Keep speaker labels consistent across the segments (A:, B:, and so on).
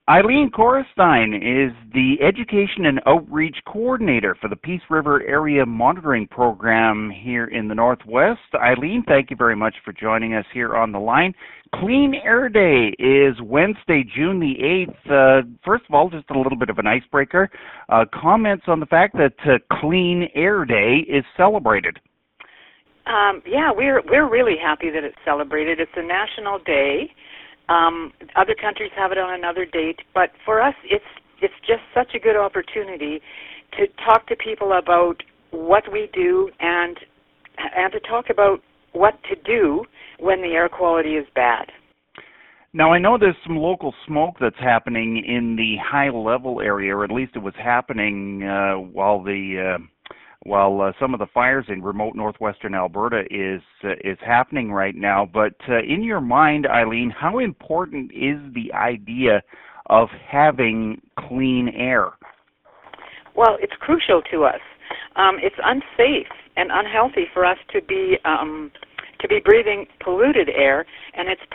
A: Eileen Korestein is the Education and Outreach Coordinator for the Peace River Area Monitoring Program here in the Northwest. Eileen, thank you very much for joining us here on the line. Clean Air Day is Wednesday, June the 8th. First of all, just a little bit of an icebreaker. Comments on the fact that Clean Air Day is celebrated.
B: Yeah, we're really happy that it's celebrated. It's a national day. Other countries have it on another date, but for us, it's just such a good opportunity to talk to people about what we do and to talk about what to do when the air quality is bad.
A: Now, I know there's some local smoke that's happening in the high-level area, or at least it was happening while some of the fires in remote northwestern Alberta is happening right now. But in your mind, Eileen, how important is the idea of having clean air?
B: Well, it's crucial to us. It's unsafe and unhealthy for us to be breathing polluted air, and it's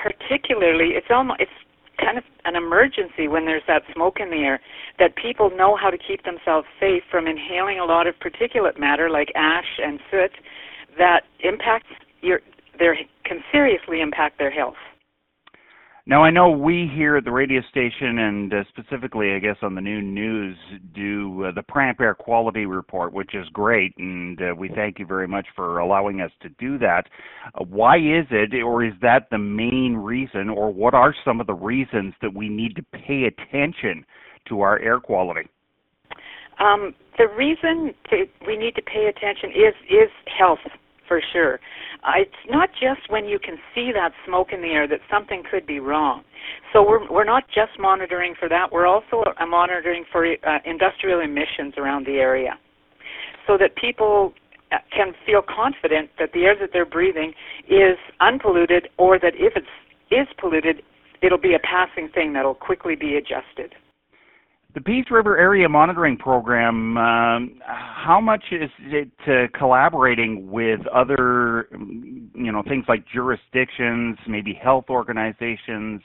B: kind of an emergency when there's that smoke in the air, that people know how to keep themselves safe from inhaling a lot of particulate matter like ash and soot that can seriously impact their health.
A: Now, I know we here at the radio station, and specifically, I guess, on the Noon News, do the PRAMP Air Quality Report, which is great, and we thank you very much for allowing us to do that. Why is it, or is that the main reason, or what are some of the reasons that we need to pay attention to our air quality?
B: The reason we need to pay attention is health, for sure. It's not just when you can see that smoke in the air that something could be wrong. So we're not just monitoring for that. We're also monitoring for industrial emissions around the area, so that people can feel confident that the air that they're breathing is unpolluted, or that if it is polluted, it'll be a passing thing that'll quickly be adjusted.
A: The Peace River Area Monitoring Program, how much is it collaborating with other, things like jurisdictions, maybe health organizations,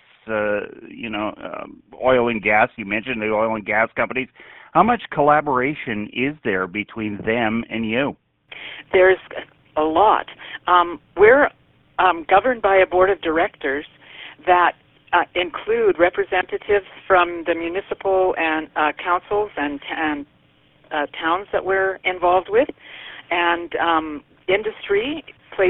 A: oil and gas? You mentioned the oil and gas companies. How much collaboration is there between them and you?
B: There's a lot. We're governed by a board of directors that include representatives from the municipal and councils and towns that we're involved with, and industry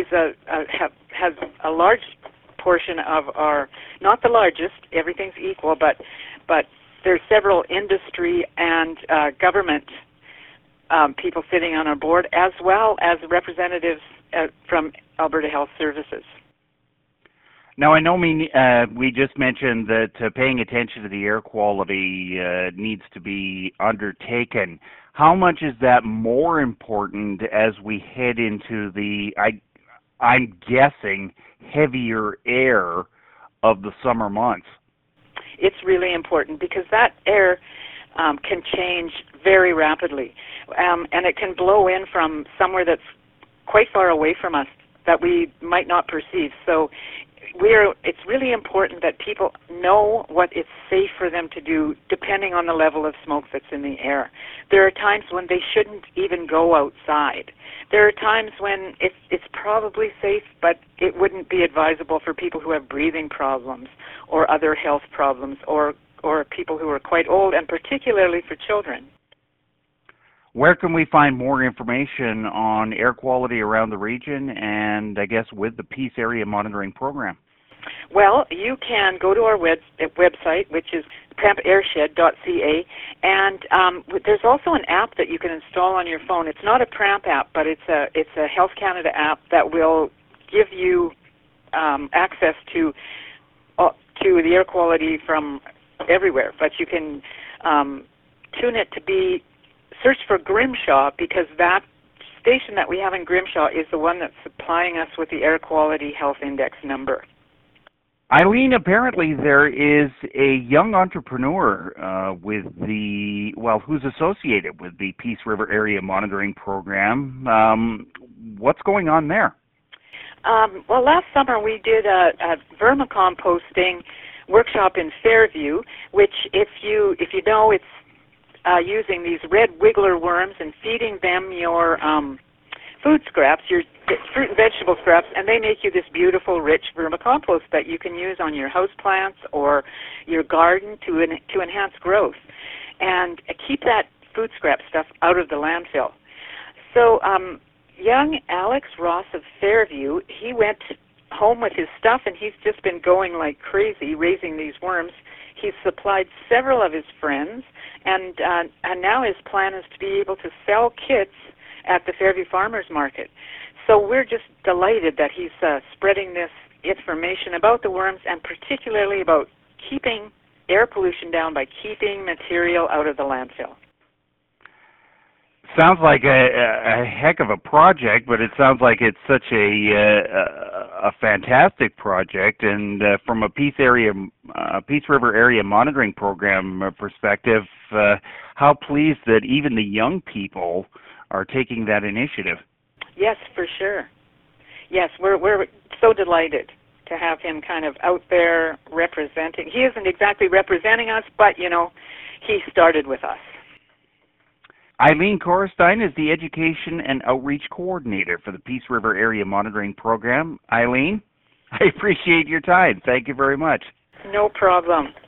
B: has a large portion of our, not the largest, everything's equal, but there's several industry and government people sitting on our board, as well as representatives from Alberta Health Services.
A: Now, I know we just mentioned that paying attention to the air quality needs to be undertaken. How much is that more important as we head into the, I'm guessing, heavier air of the summer months?
B: It's really important because that air can change very rapidly, and it can blow in from somewhere that's quite far away from us that we might not perceive. So it's really important that people know what it's safe for them to do depending on the level of smoke that's in the air. There are times when they shouldn't even go outside. There are times when it's probably safe, but it wouldn't be advisable for people who have breathing problems or other health problems, or people who are quite old, and particularly for children.
A: Where can we find more information on air quality around the region and, I guess, with the Peace Area Monitoring Program?
B: Well, you can go to our website, which is prampairshed.ca, and there's also an app that you can install on your phone. It's not a PRAMP app, but it's a Health Canada app that will give you access to the air quality from everywhere. But you can tune it to search for Grimshaw, because that station that we have in Grimshaw is the one that's supplying us with the Air Quality Health Index number.
A: Eileen, apparently there is a young entrepreneur who's associated with the Peace River Area Monitoring Program. What's going on there?
B: Well, last summer we did a vermicomposting workshop in Fairview, which if you know, it's using these red wiggler worms and feeding them your food scraps, your fruit and vegetable scraps, and they make you this beautiful, rich vermicompost that you can use on your houseplants or your garden to enhance growth. And keep that food scrap stuff out of the landfill. So young Alex Ross of Fairview, he went home with his stuff, and he's just been going like crazy raising these worms. He's supplied several of his friends, and now his plan is to be able to sell kits at the Fairview Farmers Market. So we're just delighted that he's spreading this information about the worms, and particularly about keeping air pollution down by keeping material out of the landfill.
A: Sounds like a heck of a project, but it sounds like it's such a fantastic project. And from a Peace River area monitoring program perspective, how pleased that even the young people are taking that initiative.
B: Yes, for sure. Yes, we're so delighted to have him kind of out there representing. He isn't exactly representing us, but, you know, he started with us.
A: Eileen Korestein is the Education and Outreach Coordinator for the Peace River Area Monitoring Program. Eileen, I appreciate your time. Thank you very much.
B: No problem.